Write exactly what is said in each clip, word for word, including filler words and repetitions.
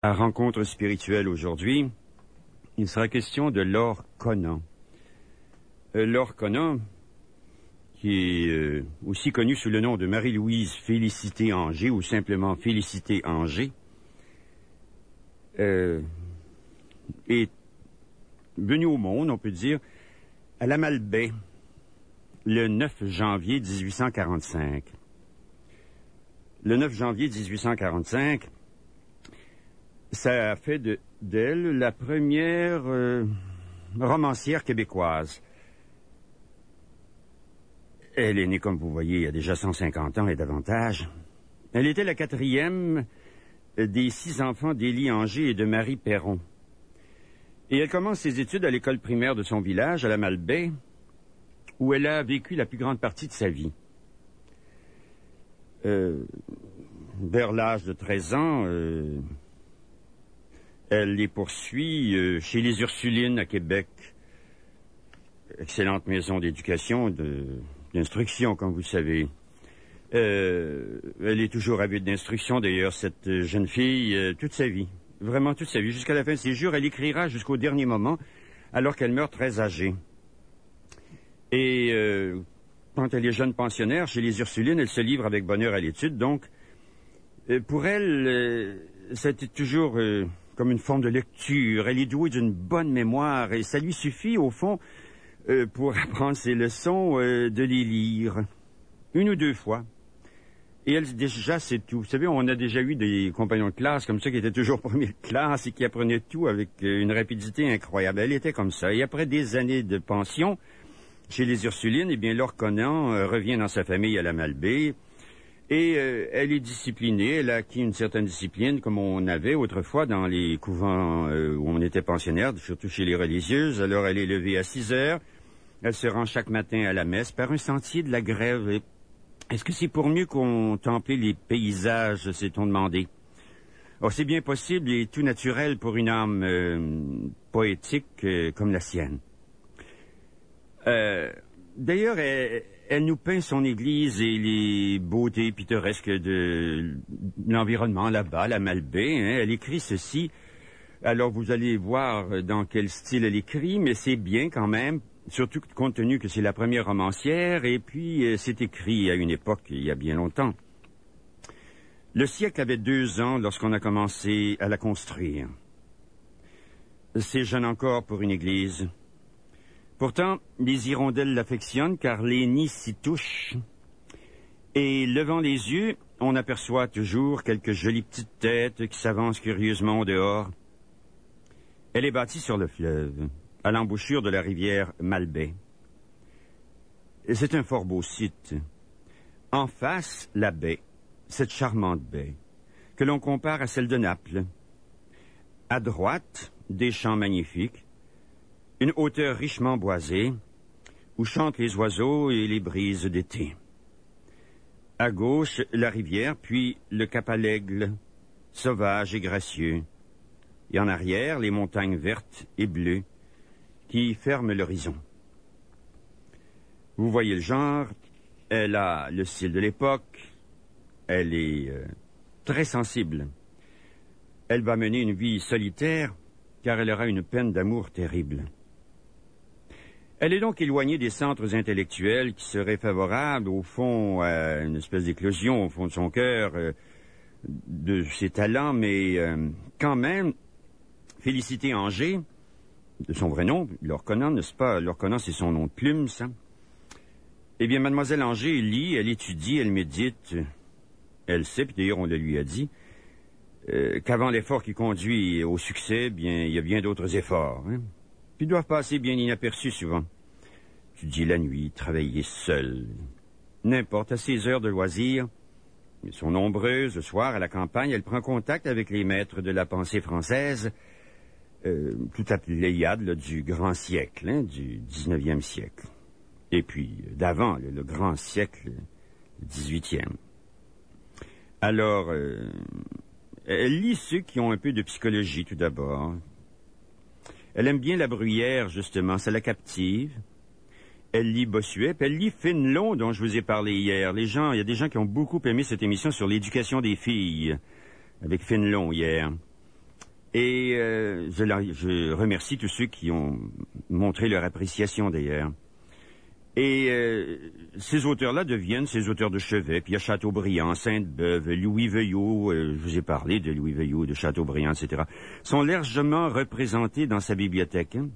À Rencontre spirituelle aujourd'hui, il sera question de Laure Conant. Euh, Laure Conant, qui est euh, aussi connue sous le nom de Marie-Louise Félicité Anger, ou simplement Félicité Anger, euh, est venue au monde, on peut dire, à la Malbaie, le neuf janvier mille huit cent quarante-cinq. Le neuf janvier mille huit cent quarante-cinq, ça a fait de, d'elle la première euh, romancière québécoise. Elle est née, comme vous voyez, il y a déjà cent cinquante ans et davantage. Elle était la quatrième des six enfants d'Élie Anger et de Marie Perron. Et elle commence ses études à l'école primaire de son village, à la Malbaie, où elle a vécu la plus grande partie de sa vie. Euh, vers l'âge de treize ans, euh, elle les poursuit euh, chez les Ursulines à Québec. Excellente maison d'éducation, de, d'instruction, comme vous savez. Euh, elle est toujours avide d'instruction, d'ailleurs, cette jeune fille, euh, toute sa vie. Vraiment toute sa vie. Jusqu'à la fin de ses jours, elle écrira jusqu'au dernier moment, alors qu'elle meurt très âgée. Et euh, quand elle est jeune pensionnaire, chez les Ursulines, elle se livre avec bonheur à l'étude. Donc, euh, pour elle, euh, c'était toujours euh, comme une forme de lecture. Elle est douée d'une bonne mémoire et ça lui suffit, au fond, euh, pour apprendre ses leçons, euh, de les lire. Une ou deux fois. Et elle, déjà, c'est tout. Vous savez, on a déjà eu des compagnons de classe comme ça qui étaient toujours premiers de classe et qui apprenaient tout avec euh, une rapidité incroyable. Elle était comme ça. Et après des années de pension chez les Ursulines, eh bien, Laure Conant euh, revient dans sa famille à la Malbaie. Et euh, elle est disciplinée. Elle a acquis une certaine discipline comme on avait autrefois dans les couvents euh, où on était pensionnaire, surtout chez les religieuses. Alors, elle est levée à six heures. Elle se rend chaque matin à la messe par un sentier de la Grève. Et est-ce que c'est pour mieux contempler les paysages, s'est-on demandé? Oh, c'est bien possible et tout naturel pour une âme euh, poétique euh, comme la sienne. Euh, d'ailleurs, elle, elle nous peint son église et les beautés pittoresques de l'environnement là-bas, la Malbaie. Hein. Elle écrit ceci. Alors, vous allez voir dans quel style elle écrit, mais c'est bien quand même, surtout compte tenu que c'est la première romancière, et puis euh, c'est écrit à une époque, il y a bien longtemps. Le siècle avait deux ans lorsqu'on a commencé à la construire. C'est jeune encore pour une église. Pourtant, les hirondelles l'affectionnent car les nids s'y touchent. Et levant les yeux, on aperçoit toujours quelques jolies petites têtes qui s'avancent curieusement au dehors. Elle est bâtie sur le fleuve, à l'embouchure de la rivière Malbaie. C'est un fort beau site. En face, la baie, cette charmante baie, que l'on compare à celle de Naples. À droite, des champs magnifiques, une hauteur richement boisée, où chantent les oiseaux et les brises d'été. À gauche, la rivière, puis le cap à l'Aigle, sauvage et gracieux. Et en arrière, les montagnes vertes et bleues, qui ferme l'horizon. Vous voyez le genre, elle a le style de l'époque, elle est euh, très sensible. Elle va mener une vie solitaire, car elle aura une peine d'amour terrible. Elle est donc éloignée des centres intellectuels qui seraient favorables, au fond, à une espèce d'éclosion au fond de son cœur, euh, de ses talents, mais euh, quand même, Félicité Anger, de son vrai nom, Laure Conant, n'est-ce pas? Laure Conant, c'est son nom de plume, ça. Eh bien, mademoiselle Anger lit, elle étudie, elle médite. Elle sait, puis d'ailleurs, on le lui a dit, euh, qu'avant l'effort qui conduit au succès, bien, il y a bien d'autres efforts, hein, qui doivent passer bien inaperçus souvent. Étudier la nuit, travailler seule. N'importe, à ses heures de loisirs, elles sont nombreuses. Le soir, à la campagne, elle prend contact avec les maîtres de la pensée française, Euh, tout à pléiade là, du grand siècle, hein, du dix-neuvième siècle. Et puis, d'avant, le, le grand siècle, le dix-huitième. Alors, euh, elle lit ceux qui ont un peu de psychologie, tout d'abord. Elle aime bien la Bruyère, justement, ça la captive. Elle lit Bossuet, puis elle lit Fénelon, dont je vous ai parlé hier. Les gens, il y a des gens qui ont beaucoup aimé cette émission sur l'éducation des filles, avec Fénelon hier. Et euh, je, la, je remercie tous ceux qui ont montré leur appréciation, d'ailleurs. Et euh, ces auteurs-là deviennent ces auteurs de chevet. Puis il y a Chateaubriand, Sainte-Beuve, Louis Veuillot, euh, je vous ai parlé de Louis Veuillot, de Chateaubriand, et cetera, sont largement représentés dans sa bibliothèque. Hein.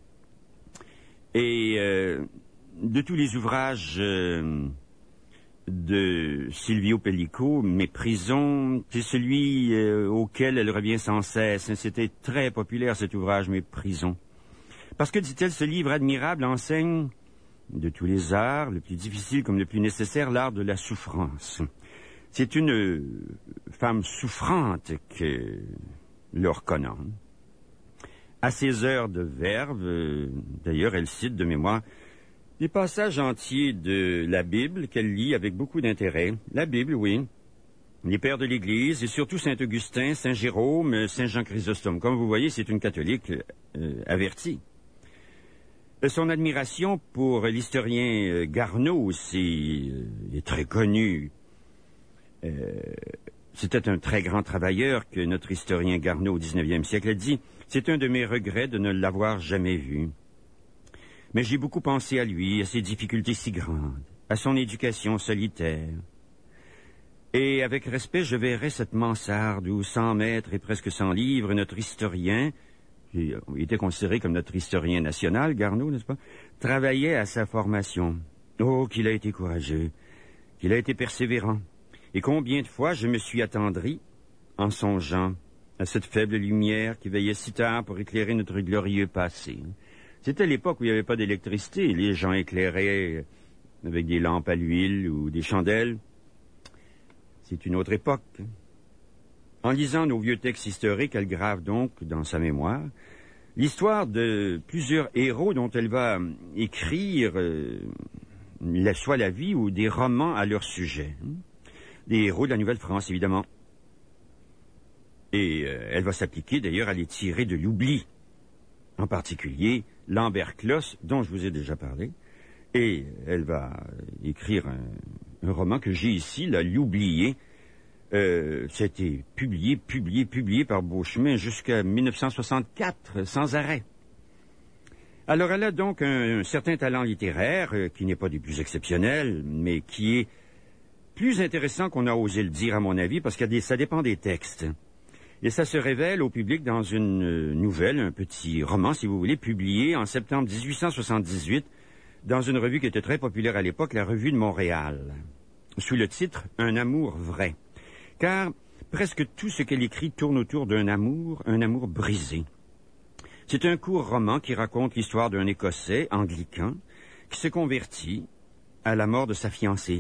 Et euh, de tous les ouvrages euh, de Silvio Pellico, Méprisons, c'est celui euh, auquel elle revient sans cesse. C'était très populaire, cet ouvrage, Méprisons. Parce que, dit-elle, ce livre admirable enseigne de tous les arts, le plus difficile comme le plus nécessaire, l'art de la souffrance. C'est une euh, femme souffrante que Laure Conant. À ses heures de verve, euh, d'ailleurs, elle cite de mémoire des passages entiers de la Bible qu'elle lit avec beaucoup d'intérêt. La Bible, oui. Les pères de l'Église, et surtout Saint-Augustin, Saint-Jérôme, Saint-Jean Chrysostome. Comme vous voyez, c'est une catholique euh, avertie. Son admiration pour l'historien Garneau aussi est très connue. Euh, c'était un très grand travailleur que notre historien Garneau au dix-neuvième siècle a dit « C'est un de mes regrets de ne l'avoir jamais vu. Mais j'ai beaucoup pensé à lui, à ses difficultés si grandes, à son éducation solitaire. Et avec respect, je verrai cette mansarde où, cent mètres et presque cent livres, notre historien... il était considéré comme notre historien national, Garneau, n'est-ce pas, travaillait à sa formation. Oh, qu'il a été courageux, qu'il a été persévérant. Et combien de fois je me suis attendri en songeant à cette faible lumière qui veillait si tard pour éclairer notre glorieux passé. C'était l'époque où il n'y avait pas d'électricité. Les gens éclairaient avec des lampes à l'huile ou des chandelles. C'est une autre époque. En lisant nos vieux textes historiques, elle grave donc dans sa mémoire l'histoire de plusieurs héros dont elle va écrire euh, soit la vie ou des romans à leur sujet. Des héros de la Nouvelle-France, évidemment. Et euh, elle va s'appliquer d'ailleurs à les tirer de l'oubli. En particulier, Lambert Closs, dont je vous ai déjà parlé. Et elle va écrire un, un roman que j'ai ici, là, L'Oublié. Euh, c'était publié, publié, publié par Beauchemin jusqu'à mille neuf cent soixante-quatre, sans arrêt. Alors, elle a donc un, un certain talent littéraire, euh, qui n'est pas des plus exceptionnels, mais qui est plus intéressant qu'on a osé le dire, à mon avis, parce que des, ça dépend des textes. Et ça se révèle au public dans une euh, nouvelle, un petit roman, si vous voulez, publié en septembre dix-huit cent soixante-dix-huit, dans une revue qui était très populaire à l'époque, la Revue de Montréal, sous le titre « Un amour vrai ». Car presque tout ce qu'elle écrit tourne autour d'un amour, un amour brisé. C'est un court roman qui raconte l'histoire d'un Écossais anglican qui se convertit à la mort de sa fiancée.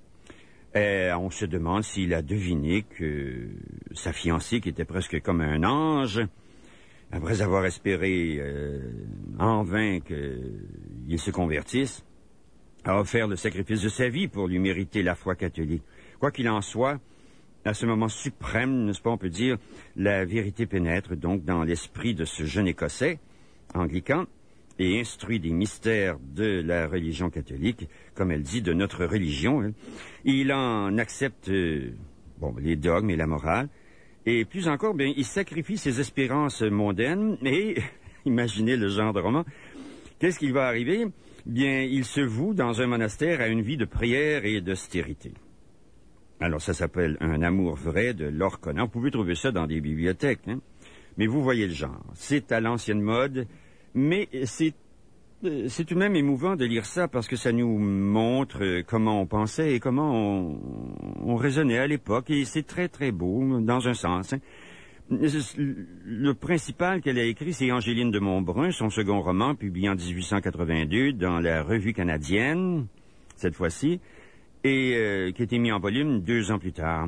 Et on se demande s'il a deviné que sa fiancée, qui était presque comme un ange, après avoir espéré euh, en vain qu'il se convertisse, a offert le sacrifice de sa vie pour lui mériter la foi catholique. Quoi qu'il en soit, à ce moment suprême, n'est-ce pas, on peut dire, la vérité pénètre donc dans l'esprit de ce jeune Écossais, anglican, et instruit des mystères de la religion catholique, comme elle dit, de notre religion. Hein. Il en accepte euh, bon, les dogmes et la morale, et plus encore, bien, il sacrifie ses espérances mondaines, et imaginez le genre de roman. Qu'est-ce qui va arriver? Bien, il se voue dans un monastère à une vie de prière et d'austérité. Alors, ça s'appelle Un amour vrai de Laure Conant. Vous pouvez trouver ça dans des bibliothèques, hein? Mais vous voyez le genre. C'est à l'ancienne mode, mais c'est, c'est tout de même émouvant de lire ça parce que ça nous montre comment on pensait et comment on, on raisonnait à l'époque. Et c'est très, très beau, dans un sens. Hein? Le principal qu'elle a écrit, c'est Angéline de Montbrun, son second roman, publié en dix-huit cent quatre-vingt-deux dans la Revue canadienne, cette fois-ci, et euh, qui a été mis en volume deux ans plus tard.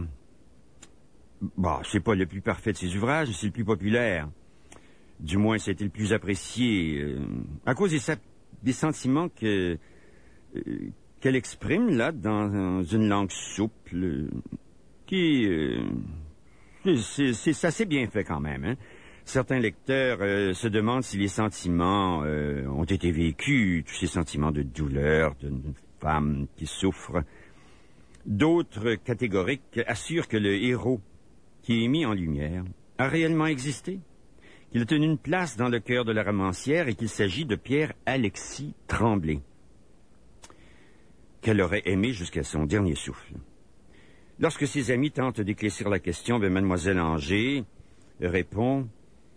Bon, c'est pas le plus parfait de ses ouvrages, c'est le plus populaire. Du moins, c'était le plus apprécié, euh, à cause des, des sentiments que, euh, qu'elle exprime, là, dans une langue souple, euh, qui... Euh, c'est, c'est, ça s'est bien fait quand même, hein. Certains lecteurs euh, se demandent si les sentiments euh, ont été vécus, tous ces sentiments de douleur d'une femme qui souffre. D'autres catégoriques assurent que le héros qui est mis en lumière a réellement existé, qu'il a tenu une place dans le cœur de la romancière et qu'il s'agit de Pierre-Alexis Tremblay, qu'elle aurait aimé jusqu'à son dernier souffle. Lorsque ses amis tentent d'éclaircir la question, ben, Mademoiselle Angers répond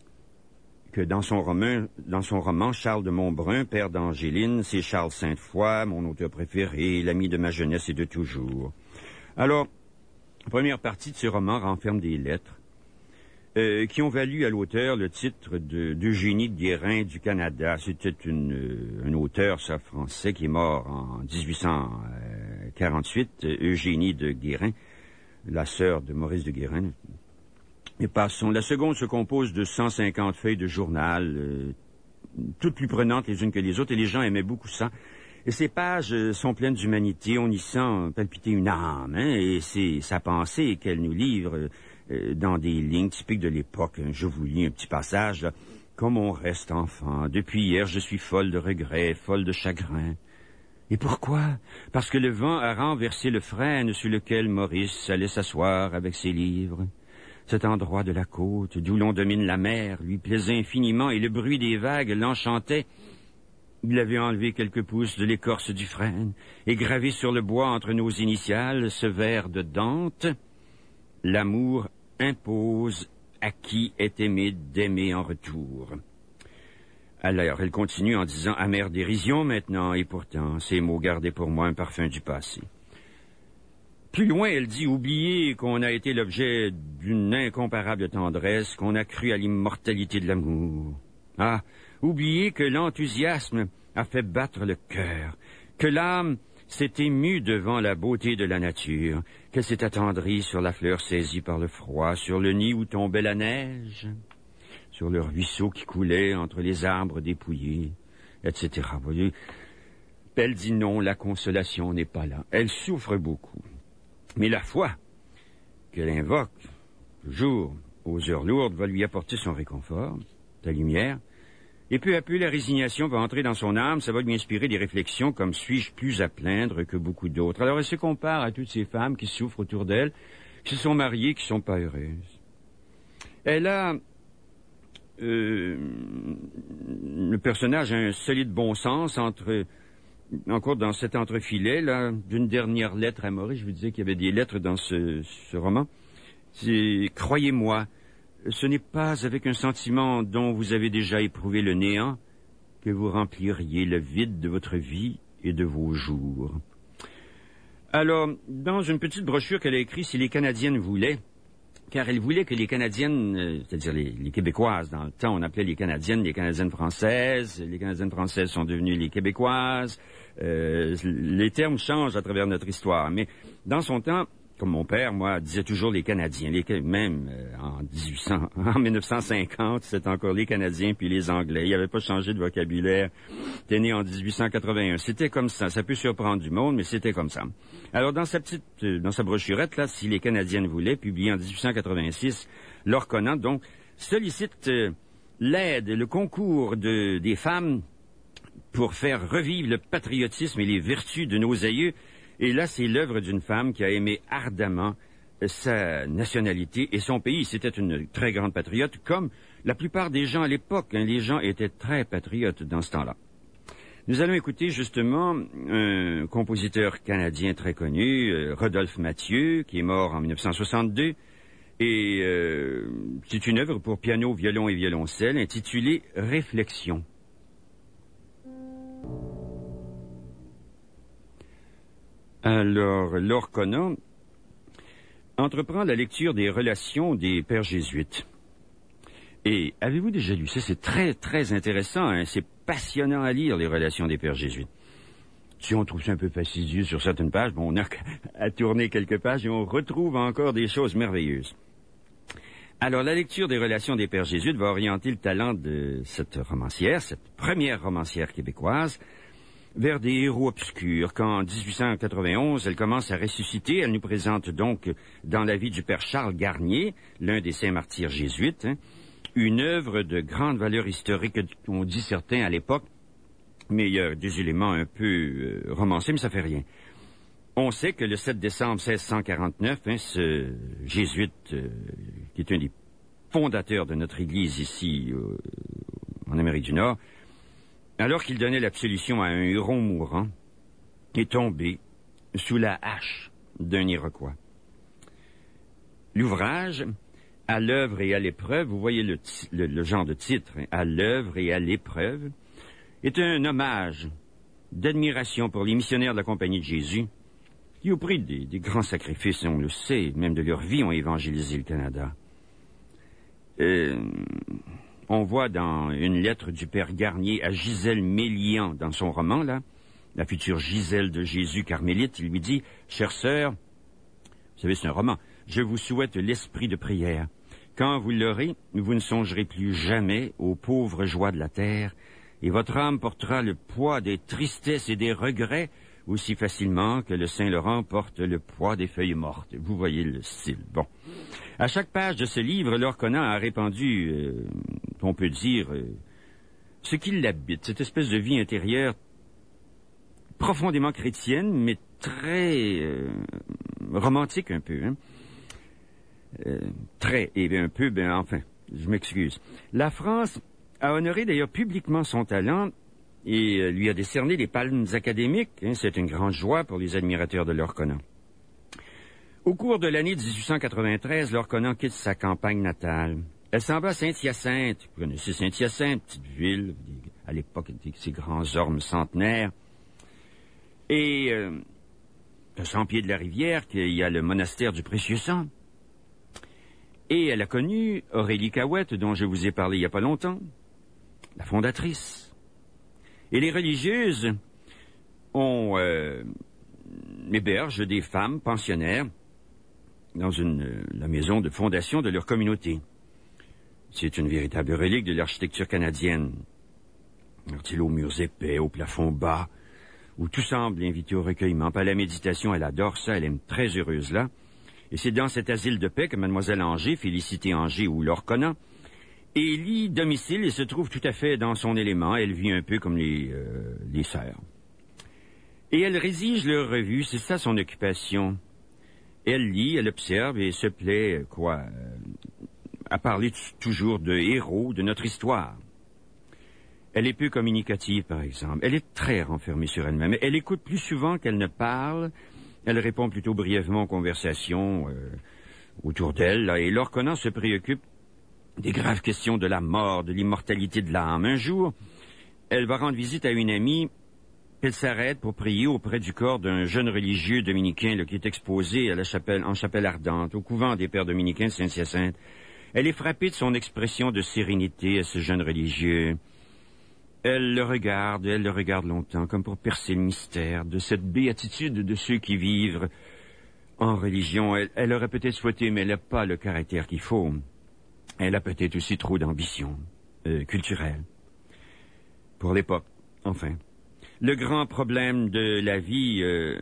que dans son roman, dans son roman Charles de Montbrun, père d'Angéline, c'est Charles Sainte-Foy, mon auteur préféré, l'ami de ma jeunesse et de toujours. Alors, la première partie de ce roman renferme des lettres euh, qui ont valu à l'auteur le titre de, d'Eugénie de Guérin du Canada. C'était une, euh, un auteur, ça, français, qui est mort en dix-huit cent quarante-huit, Eugénie de Guérin, la sœur de Maurice de Guérin. Mais passons. La seconde se compose de cent cinquante feuilles de journal, euh, toutes plus prenantes les unes que les autres, et les gens aimaient beaucoup ça. Et ces pages euh, sont pleines d'humanité, on y sent palpiter une âme, hein, et c'est sa pensée qu'elle nous livre euh, dans des lignes typiques de l'époque. Je vous lis un petit passage, là. Comme on reste enfant, depuis hier je suis folle de regrets, folle de chagrin. Et pourquoi? Parce que le vent a renversé le frêne sur lequel Maurice allait s'asseoir avec ses livres. Cet endroit de la côte, d'où l'on domine la mer, lui plaisait infiniment et le bruit des vagues l'enchantait. Il avait enlevé quelques pouces de l'écorce du frêne et gravé sur le bois entre nos initiales ce vers de Dante. L'amour impose à qui est aimé d'aimer en retour. Alors, elle continue en disant « Amère dérision maintenant, et pourtant, ces mots gardaient pour moi un parfum du passé. » Plus loin, elle dit « Oubliez qu'on a été l'objet d'une incomparable tendresse, qu'on a cru à l'immortalité de l'amour. Ah, oubliez que l'enthousiasme a fait battre le cœur, que l'âme s'est émue devant la beauté de la nature, qu'elle s'est attendrie sur la fleur saisie par le froid, sur le nid où tombait la neige, sur le ruisseau qui coulait entre les arbres dépouillés, et cetera. Vous voyez, elle dit non, la consolation n'est pas là. Elle souffre beaucoup. Mais la foi qu'elle invoque, toujours aux heures lourdes, va lui apporter son réconfort, sa lumière, et peu à peu la résignation va entrer dans son âme, ça va lui inspirer des réflexions comme « suis-je plus à plaindre que beaucoup d'autres ?» Alors elle se compare à toutes ces femmes qui souffrent autour d'elle, qui se sont mariées, qui ne sont pas heureuses. Elle a... Euh, le personnage a un solide bon sens entre... Encore dans cet entrefilet, là, d'une dernière lettre à Maurice, je vous disais qu'il y avait des lettres dans ce, ce roman. C'est « Croyez-moi, ce n'est pas avec un sentiment dont vous avez déjà éprouvé le néant que vous rempliriez le vide de votre vie et de vos jours. » Alors, dans une petite brochure qu'elle a écrite, si les Canadiennes voulaient, car elle voulait que les Canadiennes, euh, c'est-à-dire les, les Québécoises, dans le temps on appelait les Canadiennes les Canadiennes françaises, les Canadiennes françaises sont devenues les Québécoises, euh, les termes changent à travers notre histoire, mais dans son temps, comme mon père, moi, disait toujours les Canadiens, les, même euh, en dix-huit cents, en mille neuf cent cinquante, c'était encore les Canadiens puis les Anglais, il n'avait pas changé de vocabulaire, c'était né en dix-huit cent quatre-vingt-un, c'était comme ça, ça peut surprendre du monde, mais c'était comme ça. Alors dans sa petite, euh, dans sa brochurette, là, si les Canadiennes voulaient, publiée en dix-huit cent quatre-vingt-six, Laure Conant, donc, sollicite euh, l'aide, le concours de, des femmes pour faire revivre le patriotisme et les vertus de nos aïeux. Et là, c'est l'œuvre d'une femme qui a aimé ardemment sa nationalité et son pays. C'était une très grande patriote, comme la plupart des gens à l'époque. Hein, les gens étaient très patriotes dans ce temps-là. Nous allons écouter justement un compositeur canadien très connu, euh, Rodolphe Mathieu, qui est mort en mille neuf cent soixante-deux. Et euh, c'est une œuvre pour piano, violon et violoncelle intitulée « Réflexion ». Alors, Laure Conant entreprend la lecture des relations des pères jésuites. Et avez-vous déjà lu ça? C'est très, très intéressant, hein? C'est passionnant à lire, les relations des pères jésuites. Si on trouve ça un peu fastidieux sur certaines pages, bon, on a à tourner quelques pages et on retrouve encore des choses merveilleuses. Alors, la lecture des relations des pères jésuites va orienter le talent de cette romancière, cette première romancière québécoise, vers des héros obscurs, qu'en dix-huit cent quatre-vingt-onze, elle commence à ressusciter. Elle nous présente donc, dans la vie du père Charles Garnier, l'un des saints martyrs jésuites, hein, une œuvre de grande valeur historique, on dit certains à l'époque, mais il y a des éléments un peu euh, romancés, mais ça fait rien. On sait que le sept décembre seize cent quarante-neuf, hein, ce jésuite, euh, qui est un des fondateur de notre Église ici, euh, en Amérique du Nord, alors qu'il donnait l'absolution à un Huron mourant, est tombé sous la hache d'un Iroquois. L'ouvrage, À l'œuvre et à l'épreuve, vous voyez le, le, le genre de titre, hein, À l'œuvre et à l'épreuve, est un hommage d'admiration pour les missionnaires de la Compagnie de Jésus, qui, au prix des, des grands sacrifices, on le sait, même de leur vie, ont évangélisé le Canada. Euh, on voit dans une lettre du père Garnier à Gisèle Mélian, dans son roman, là, la future Gisèle de Jésus carmélite, il lui dit, « Chère sœur, vous savez, c'est un roman, je vous souhaite l'esprit de prière. Quand vous l'aurez, vous ne songerez plus jamais aux pauvres joies de la terre, et votre âme portera le poids des tristesses et des regrets aussi facilement que le Saint-Laurent porte le poids des feuilles mortes. » Vous voyez le style. Bon. À chaque page de ce livre, Laure Conant a répandu, euh, on peut dire, euh, ce qui l'habite, cette espèce de vie intérieure profondément chrétienne, mais très euh, romantique un peu, hein. Euh, très, et un peu, ben enfin, je m'excuse. La France a honoré d'ailleurs publiquement son talent et euh, lui a décerné les palmes académiques. Hein, c'est une grande joie pour les admirateurs de Laure Conant. Au cours de l'année dix-huit cent quatre-vingt-treize, Laure Conant quitte sa campagne natale. Elle s'en va à Saint-Hyacinthe. Vous connaissez Saint-Hyacinthe, petite ville, à l'époque, ces grands ormes centenaires. Et euh, à cent pieds de la rivière, qu'il y a le monastère du Précieux Sang. Et elle a connu Aurélie Cahouette, dont je vous ai parlé il n'y a pas longtemps, la fondatrice. Et les religieuses ont euh, hébergent des femmes pensionnaires dans une, la maison de fondation de leur communauté. C'est une véritable relique de l'architecture canadienne. Aux murs épais, au plafond bas, où tout semble inviter au recueillement. Pas à la méditation, elle adore ça, elle est très heureuse là. Et c'est dans cet asile de paix que Mademoiselle Anger, Félicité Anger ou Laure Conant, élit domicile et se trouve tout à fait dans son élément. Elle vit un peu comme les, euh, les sœurs. Et elle rédige leur revue, c'est ça son occupation. Elle lit, elle observe et se plaît, quoi, euh, à parler t- toujours de héros de notre histoire. Elle est peu communicative, par exemple. Elle est très renfermée sur elle-même. Elle écoute plus souvent qu'elle ne parle. Elle répond plutôt brièvement aux conversations euh, autour d'elle. Là, et Laure Conant se préoccupe des graves questions de la mort, de l'immortalité de l'âme. Un jour, elle va rendre visite à une amie. Elle s'arrête pour prier auprès du corps d'un jeune religieux dominicain là, qui est exposé à la chapelle, en chapelle ardente, au couvent des pères dominicains de Saint-Hyacinthe. Elle est frappée de son expression de sérénité à ce jeune religieux. Elle le regarde, elle le regarde longtemps, comme pour percer le mystère de cette béatitude de ceux qui vivent en religion. Elle, elle aurait peut-être souhaité, mais elle n'a pas le caractère qu'il faut. Elle a peut-être aussi trop d'ambition euh, culturelle. Pour l'époque, enfin. Le grand problème de la vie, euh,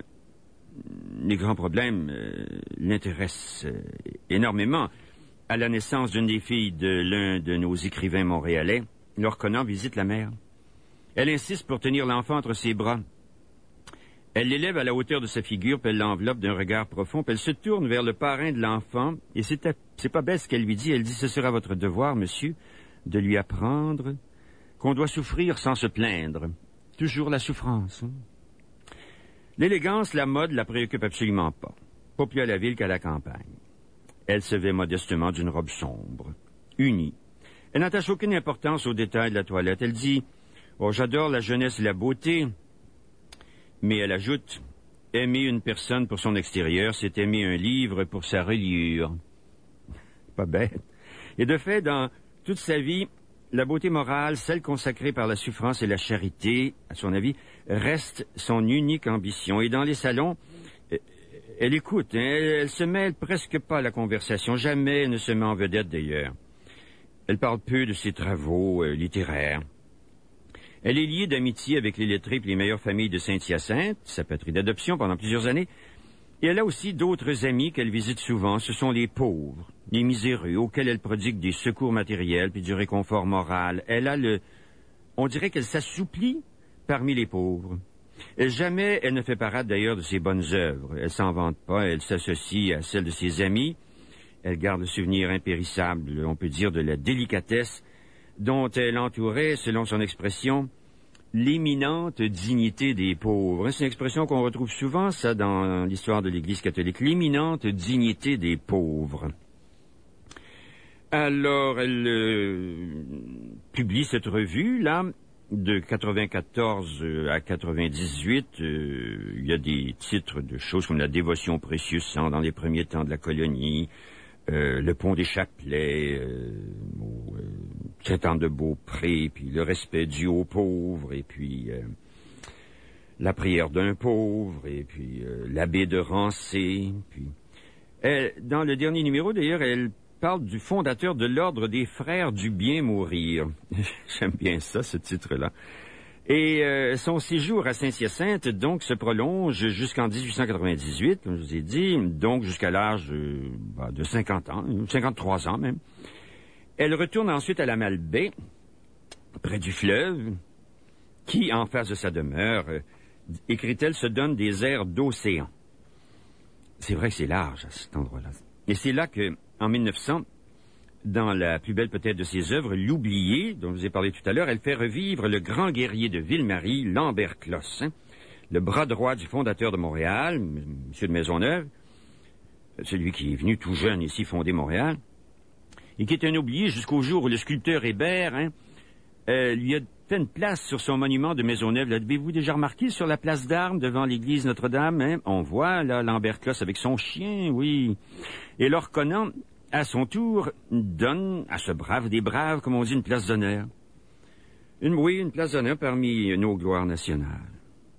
les grands problèmes euh, l'intéressent euh, énormément. À la naissance d'une des filles de l'un de nos écrivains montréalais, Laure Conant visite la mère. Elle insiste pour tenir l'enfant entre ses bras. Elle l'élève à la hauteur de sa figure, puis elle l'enveloppe d'un regard profond, puis elle se tourne vers le parrain de l'enfant, et c'est, à, c'est pas bête ce qu'elle lui dit. Elle dit, ce sera votre devoir, monsieur, de lui apprendre qu'on doit souffrir sans se plaindre. Toujours la souffrance. Hein? L'élégance, la mode, la préoccupe absolument pas. Pas plus à la ville qu'à la campagne. Elle se vêt modestement d'une robe sombre, unie. Elle n'attache aucune importance aux détails de la toilette. Elle dit, oh, j'adore la jeunesse et la beauté. Mais elle ajoute, aimer une personne pour son extérieur, c'est aimer un livre pour sa reliure. Pas bête. Et de fait, dans toute sa vie, la beauté morale, celle consacrée par la souffrance et la charité, à son avis, reste son unique ambition. Et dans les salons, elle écoute, hein, elle, elle se mêle presque pas à la conversation. Jamais elle ne se met en vedette d'ailleurs. Elle parle peu de ses travaux euh, littéraires. Elle est liée d'amitié avec les lettrés et les meilleures familles de Saint-Hyacinthe, sa patrie d'adoption pendant plusieurs années. Et elle a aussi d'autres amis qu'elle visite souvent. Ce sont les pauvres, les miséreux, auxquels elle prodigue des secours matériels puis du réconfort moral. Elle a le... On dirait qu'elle s'assouplit parmi les pauvres. Et jamais elle ne fait parade d'ailleurs de ses bonnes œuvres. Elle s'en vante pas, elle s'associe à celles de ses amis. Elle garde le souvenir impérissable, on peut dire, de la délicatesse dont elle entourait, selon son expression, l'éminente dignité des pauvres. C'est une expression qu'on retrouve souvent, ça, dans l'histoire de l'Église catholique. L'éminente dignité des pauvres. Alors, elle euh, publie cette revue-là, de quatre-vingt-quatorze à quatre-vingt-dix-huit. Euh, il y a des titres de choses comme la dévotion précieuse sang dans les premiers temps de la colonie, euh, le pont des Chapelets, euh, euh, traitant de Beaupré, puis le respect dû aux pauvres, et puis euh, la prière d'un pauvre, et puis euh, l'abbé de Rancé. Puis, elle, dans le dernier numéro, d'ailleurs, elle parle du fondateur de l'ordre des frères du bien mourir. J'aime bien ça, ce titre-là. Et euh, son séjour à Saint-Hyacinthe, donc, se prolonge jusqu'en dix-huit cent quatre-vingt-dix-huit, comme je vous ai dit, donc jusqu'à l'âge euh, bah, de cinquante ans, cinquante-trois ans même. Elle retourne ensuite à la Malbaie, près du fleuve, qui, en face de sa demeure, euh, écrit-elle, se donne des airs d'océan. C'est vrai que c'est large, à cet endroit-là. Et c'est là que, en mille neuf cents, dans la plus belle peut-être de ses œuvres, L'Oublié, dont je vous ai parlé tout à l'heure, elle fait revivre le grand guerrier de Ville-Marie, Lambert Closse, hein, le bras droit du fondateur de Montréal, M. de Maisonneuve, celui qui est venu tout jeune ici fonder Montréal, et qui est un oublié jusqu'au jour où le sculpteur Hébert hein, euh, lui a fait une place sur son monument de Maisonneuve. L'avez-vous déjà remarqué sur la place d'Armes devant l'église Notre-Dame? Hein? On voit là Lambert Closse avec son chien, oui. Et leur Conan, à son tour, donne à ce brave des braves, comme on dit, une place d'honneur. Une, oui, une place d'honneur parmi nos gloires nationales.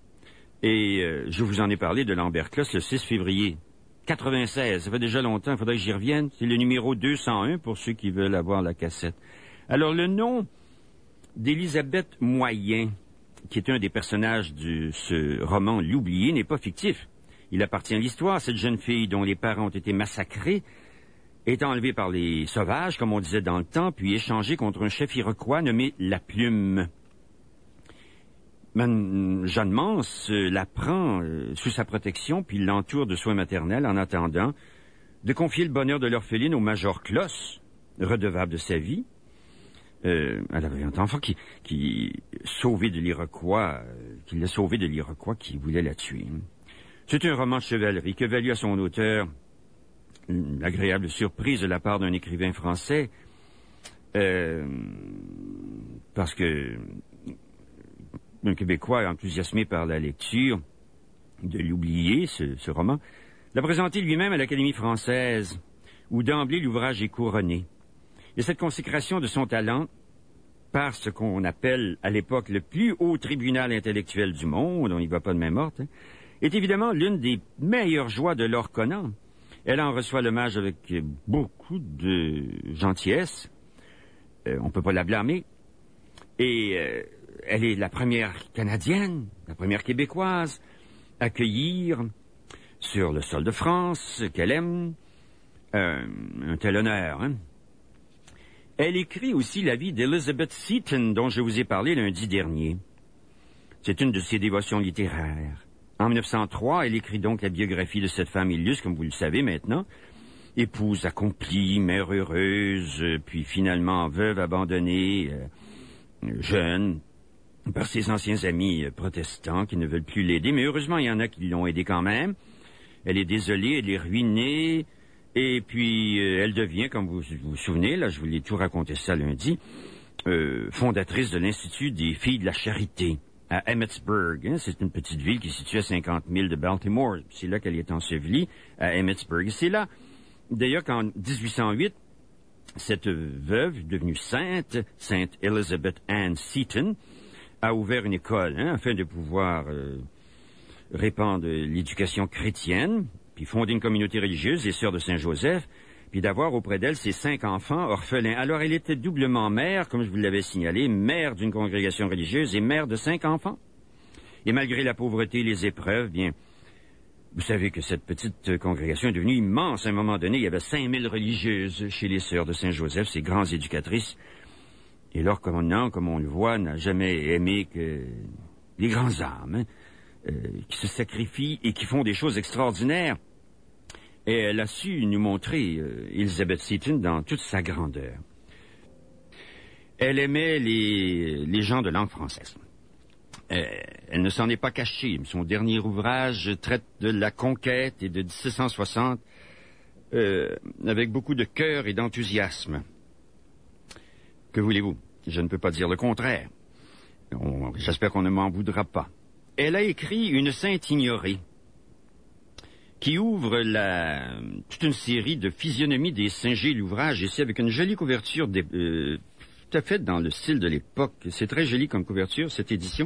Et euh, je vous en ai parlé de Lambert Closse le six février quatre-vingt-seize. Ça fait déjà longtemps, il faudrait que j'y revienne. C'est le numéro deux cent un pour ceux qui veulent avoir la cassette. Alors, le nom d'Élisabeth Moyen, qui est un des personnages de ce roman L'Oublié, n'est pas fictif. Il appartient à l'histoire. Cette jeune fille dont les parents ont été massacrés est enlevée par les sauvages, comme on disait dans le temps, puis échangée contre un chef iroquois nommé La Plume. Man, Jeanne Mance euh, la prend euh, sous sa protection, puis l'entoure de soins maternels en attendant de confier le bonheur de l'orpheline au major Closse, redevable de sa vie. Euh, elle avait un enfant qui, qui sauvé de l'Iroquois, euh, qui l'a sauvé de l'Iroquois qui voulait la tuer. C'est un roman de chevalerie que valut à son auteur une agréable surprise de la part d'un écrivain français, euh, parce que un Québécois enthousiasmé par la lecture de L'Oublié, ce, ce roman, l'a présenté lui-même à l'Académie française, où d'emblée l'ouvrage est couronné. Et cette consécration de son talent, par ce qu'on appelle à l'époque le plus haut tribunal intellectuel du monde, on n'y va pas de main morte, hein, est évidemment l'une des meilleures joies de Laure Conan. Elle en reçoit l'hommage avec beaucoup de gentillesse. Euh, on ne peut pas la blâmer. Et euh, elle est la première Canadienne, la première Québécoise, à accueillir sur le sol de France, qu'elle aime, euh, un tel honneur. Hein? Elle écrit aussi la vie d'Elizabeth Seton, dont je vous ai parlé lundi dernier. C'est une de ses dévotions littéraires. En mille neuf cent trois, elle écrit donc la biographie de cette femme illustre, comme vous le savez maintenant, épouse accomplie, mère heureuse, puis finalement veuve abandonnée, euh, jeune, par ses anciens amis euh, protestants qui ne veulent plus l'aider, mais heureusement, il y en a qui l'ont aidée quand même. Elle est désolée, elle est ruinée, et puis euh, elle devient, comme vous vous souvenez, là, je vous l'ai tout raconté ça lundi, euh, fondatrice de l'Institut des filles de la charité à Emmetsburg. Hein, c'est une petite ville qui est située à cinquante milles de Baltimore. C'est là qu'elle est ensevelie, à Emmetsburg. C'est là, d'ailleurs, qu'en dix-huit cent huit, cette veuve, devenue sainte, Sainte Elizabeth Ann Seton, a ouvert une école hein, afin de pouvoir euh, répandre l'éducation chrétienne, puis fonder une communauté religieuse, les Sœurs de Saint-Joseph, puis d'avoir auprès d'elle ses cinq enfants orphelins. Alors, elle était doublement mère, comme je vous l'avais signalé, mère d'une congrégation religieuse et mère de cinq enfants. Et malgré la pauvreté et les épreuves, bien, vous savez que cette petite congrégation est devenue immense. À un moment donné, il y avait cinq mille religieuses chez les Sœurs de Saint-Joseph, ces grandes éducatrices. Et leur commandant, comme on le voit, n'a jamais aimé que les grands âmes, hein, euh, qui se sacrifient et qui font des choses extraordinaires. et elle a su nous montrer euh, Elizabeth Seton dans toute sa grandeur. Elle aimait les, les gens de langue française. Euh, elle ne s'en est pas cachée. Son dernier ouvrage traite de la conquête et de dix-sept cent soixante euh, avec beaucoup de cœur et d'enthousiasme. Que voulez-vous? Je ne peux pas dire le contraire. On, j'espère qu'on ne m'en voudra pas. Elle a écrit Une sainte ignorée, qui ouvre la, toute une série de physionomies des Saint-Gé, l'ouvrage, ici, avec une jolie couverture des, euh, tout à fait dans le style de l'époque. C'est très joli comme couverture, cette édition.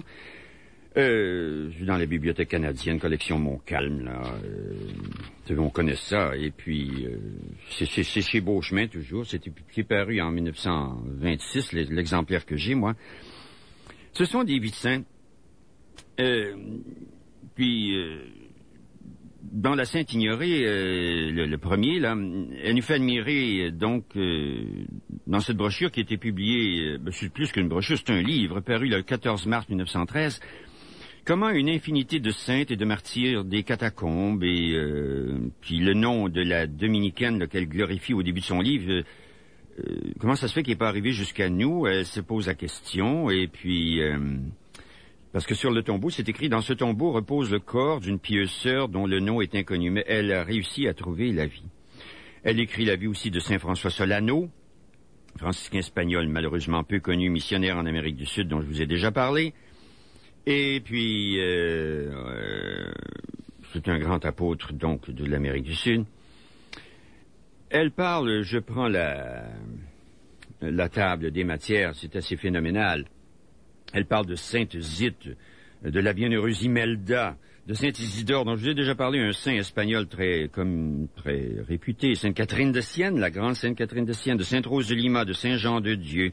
Euh, dans la Bibliothèque canadienne, collection Montcalm, là. Euh, on connaît ça. Et puis, euh, c'est, c'est, c'est chez Beauchemin, toujours. C'était c'est paru en dix-neuf cent vingt-six, l'exemplaire que j'ai, moi. Ce sont des vicins. Euh, puis... Euh, Dans La Sainte Ignorée, euh, le, le premier, là, elle nous fait admirer, donc, euh, dans cette brochure qui a été publiée, euh, ben, c'est plus qu'une brochure, c'est un livre, paru le quatorze mars mille neuf cent treize, comment une infinité de saintes et de martyrs des catacombes, et euh, puis le nom de la dominicaine là, qu'elle glorifie au début de son livre, euh, euh, comment ça se fait qu'il n'est pas arrivé jusqu'à nous? Elle se pose la question, et puis... Euh, Parce que sur le tombeau, c'est écrit, dans ce tombeau repose le corps d'une pieuse sœur dont le nom est inconnu, mais elle a réussi à trouver la vie. Elle écrit la vie aussi de saint François Solano, franciscain espagnol malheureusement peu connu, missionnaire en Amérique du Sud, dont je vous ai déjà parlé. Et puis, euh, euh, c'est un grand apôtre, donc, de l'Amérique du Sud. Elle parle, je prends la, la table des matières, c'est assez phénoménal. Elle parle de Sainte Zite, de la bienheureuse Imelda, de Saint Isidore, dont je vous ai déjà parlé, un saint espagnol très, comme, très réputé, Sainte Catherine de Sienne, la grande Sainte Catherine de Sienne, de Sainte Rose de Lima, de Saint Jean de Dieu,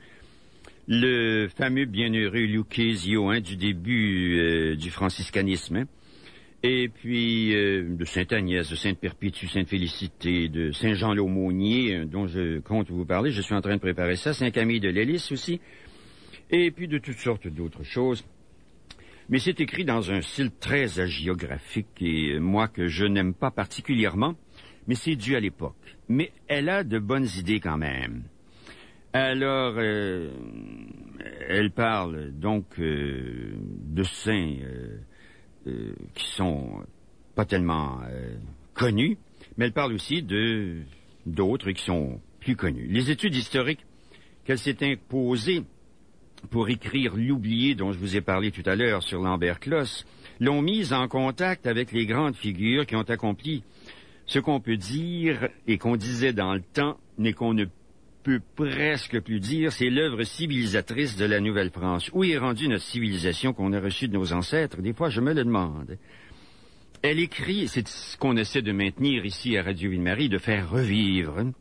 le fameux bienheureux Lucchesio, hein, du début euh, du franciscanisme, hein, et puis euh, de Sainte Agnès, de Sainte Perpétue, Sainte Félicité, de Saint Jean l'Aumônier, hein, dont je compte vous parler, je suis en train de préparer ça, Saint Camille de Lélis aussi, et puis de toutes sortes d'autres choses. Mais c'est écrit dans un style très hagiographique, et moi que je n'aime pas particulièrement, mais c'est dû à l'époque. Mais elle a de bonnes idées quand même. Alors, euh, elle parle donc euh, de saints euh, euh, qui sont pas tellement euh, connus, mais elle parle aussi de d'autres qui sont plus connus. Les études historiques qu'elle s'est imposées pour écrire l'oublié dont je vous ai parlé tout à l'heure sur Lambert Closs, l'ont mise en contact avec les grandes figures qui ont accompli ce qu'on peut dire et qu'on disait dans le temps, mais qu'on ne peut presque plus dire, c'est l'œuvre civilisatrice de la Nouvelle-France. Où est rendue notre civilisation qu'on a reçue de nos ancêtres? Des fois, je me le demande. Elle écrit, c'est ce qu'on essaie de maintenir ici à Radio Ville-Marie, de faire revivre.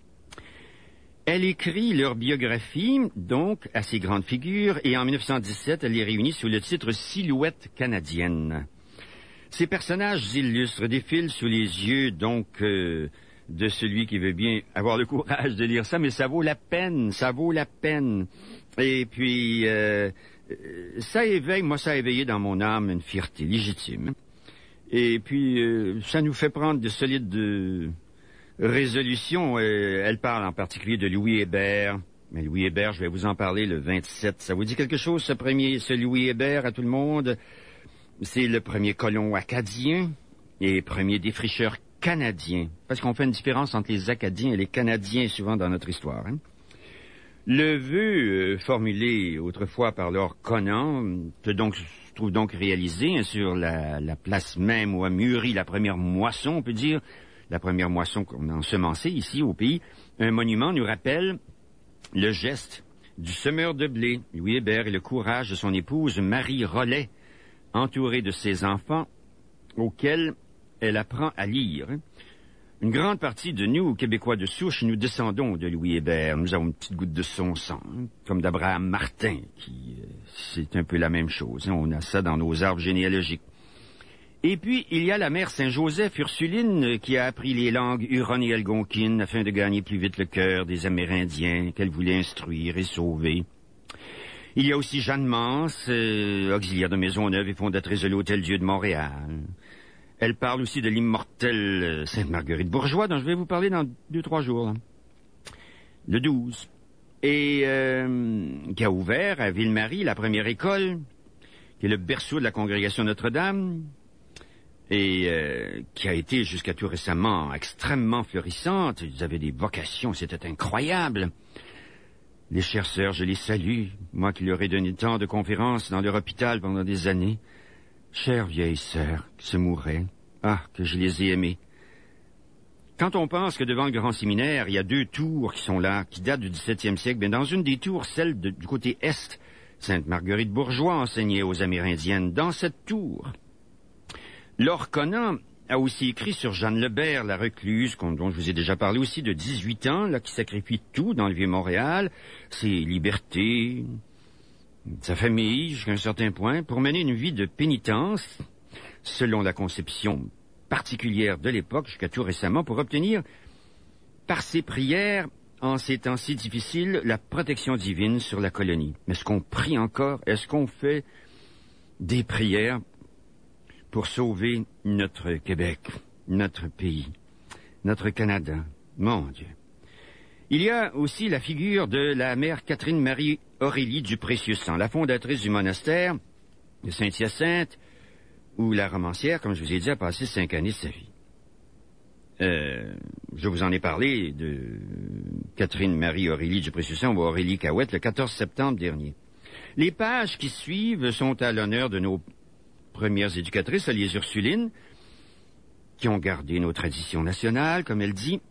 Elle écrit leur biographie, donc, à ces grandes figures, et en dix-neuf cent dix-sept, elle les réunit sous le titre « Silhouette canadienne ». Ces personnages illustres défilent sous les yeux, donc, euh, de celui qui veut bien avoir le courage de lire ça, mais ça vaut la peine, ça vaut la peine. Et puis, euh, ça éveille, moi, ça a éveillé dans mon âme une fierté légitime. Et puis, euh, ça nous fait prendre de solides... Euh, résolution, euh, elle parle en particulier de Louis Hébert. Mais Louis Hébert, je vais vous en parler le vingt-sept. Ça vous dit quelque chose, ce premier, ce Louis Hébert, à tout le monde? C'est le premier colon acadien et premier défricheur canadien. Parce qu'on fait une différence entre les Acadiens et les Canadiens souvent dans notre histoire. Hein? Le vœu euh, formulé autrefois par Lord Conan se, donc, se trouve donc réalisé hein, sur la, la place même où a mûri la première moisson, on peut dire, la première moisson qu'on a ensemencée ici au pays. Un monument nous rappelle le geste du semeur de blé, Louis Hébert, et le courage de son épouse Marie Rollet, entourée de ses enfants, auxquels elle apprend à lire. Une grande partie de nous, Québécois de souche, nous descendons de Louis Hébert. Nous avons une petite goutte de son sang, hein, comme d'Abraham Martin, qui euh, c'est un peu la même chose. Hein, on a ça dans nos arbres généalogiques. Et puis, il y a la mère Saint-Joseph Ursuline qui a appris les langues huronnes et algonquines afin de gagner plus vite le cœur des Amérindiens qu'elle voulait instruire et sauver. Il y a aussi Jeanne Mance, euh, auxiliaire de Maisonneuve et fondatrice de l'Hôtel-Dieu de Montréal. Elle parle aussi de l'immortelle Sainte-Marguerite Bourgeois, dont je vais vous parler dans deux, trois jours, là. Le douze. Et euh, qui a ouvert à Ville-Marie la première école, qui est le berceau de la congrégation Notre-Dame, et euh, qui a été jusqu'à tout récemment extrêmement florissante. Ils avaient des vocations, c'était incroyable. Les chères sœurs, je les salue, moi qui leur ai donné tant de conférences dans leur hôpital pendant des années. Chères vieilles sœurs qui se mouraient, ah, que je les ai aimées. Quand on pense que devant le grand séminaire, il y a deux tours qui sont là, qui datent du dix-septième siècle, bien dans une des tours, celle de, du côté est, Sainte-Marguerite Bourgeois enseignait aux Amérindiennes. Dans cette tour, Laure Conant a aussi écrit sur Jeanne Lebert, la recluse, dont je vous ai déjà parlé aussi, de dix-huit ans, là, qui sacrifie tout dans le Vieux-Montréal, ses libertés, sa famille, jusqu'à un certain point, pour mener une vie de pénitence, selon la conception particulière de l'époque, jusqu'à tout récemment, pour obtenir, par ses prières, en ces temps si difficiles, la protection divine sur la colonie. Mais est-ce qu'on prie encore? Est-ce qu'on fait des prières pour sauver notre Québec, notre pays, notre Canada? Mon Dieu. Il y a aussi la figure de la mère Catherine-Marie Aurélie du Précieux-Sang, la fondatrice du monastère de Saint-Hyacinthe, où la romancière, comme je vous ai dit, a passé cinq années de sa vie. Euh, je vous en ai parlé de Catherine-Marie Aurélie du Précieux-Sang, ou Aurélie Cahouette, le quatorze septembre dernier. Les pages qui suivent sont à l'honneur de nos premières éducatrices, les Ursulines, qui ont gardé nos traditions nationales, comme elle dit.